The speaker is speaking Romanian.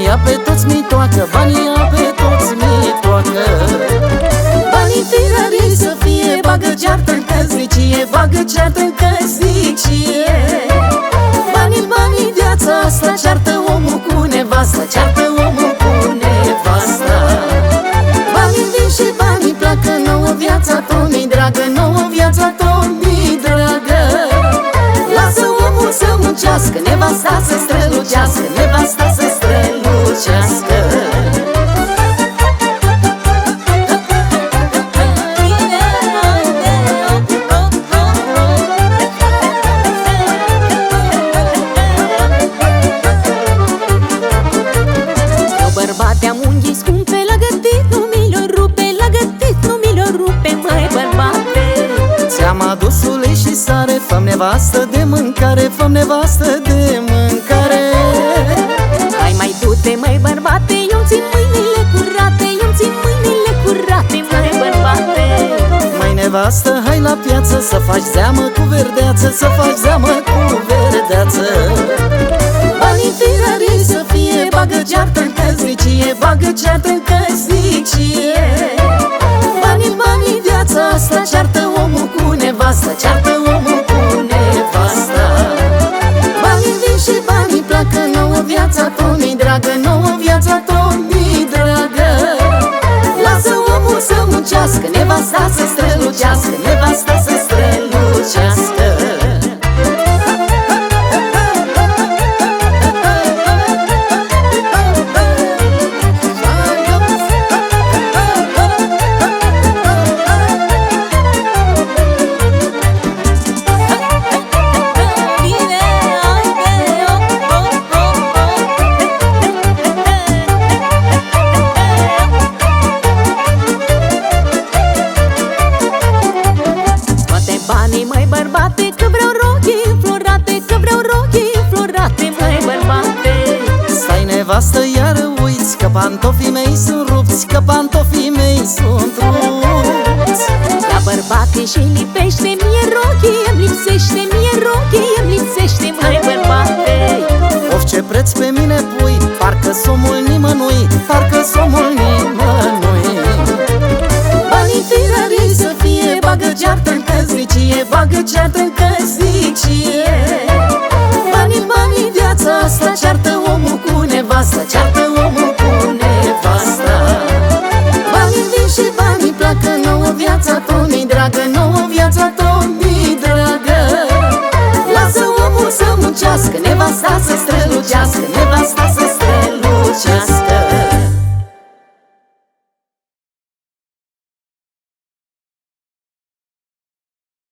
ia pe toți mi toacă, banii ia pe toți mi toacă. Banii tirarii să fie, bagă ceartă-n căsnicie, bagă ceartă-n căsnicie. Banii, viața asta, ceartă omul cu nevasta, ceartă omul cu nevasta. Banii vin și banii pleacă, nouă viața tot mi dragă, nouă viața tot mi dragă. Lasă omul să muncească, nevasta să strălucească, nevasta să strălucească. Bărbateam unghii scumpe, la gătit nu mi-l rupe, la gătit nu mi-l rupe, măi bărbate. Ți-am adus ulei și sare, fă-mi nevastă de mâncare, fă-mi nevastă de mâncare. Hai mai du-te, măi bărbate, eu țin mâinile curate, eu țin mâinile curate, măi bărbate. Măi nevastă, hai la piață să faci zeamă cu verdeață, să faci zeamă cu verdeață. Banii tirarii să fie, bagă ceartă-n căsnicie, bagă ceartă-n căsnicie. Banii, viața asta, ceartă omul cu nevasta, ceartă omul cu nevasta. Banii vin și banii pleacă, nouă viața tot mi dragă, nouă viața tot mi dragă. Lasă omul să muncească, nevasta să strălucească, nevasta să strălucească. Banii, măi bărbate, că vreau rochii înflorate, că vreau rochii înflorate, măi bărbate. Stai nevastă, iar uiți că pantofii mei sunt rupți, că pantofii mei sunt rupți. La bărbate și lipește, mie rochii îmi lipsește, mie rochii îmi lipsește, măi bărbate. Of, ce preț pe mine pui, parcă somul nimănui, parcă somul nimănui. Banii tirarii să fie, bagă ceartă-n căsnicie, bagă ceartă-n căsnicie. Banii, viața asta, ceartă omul cu nevasta, ceartă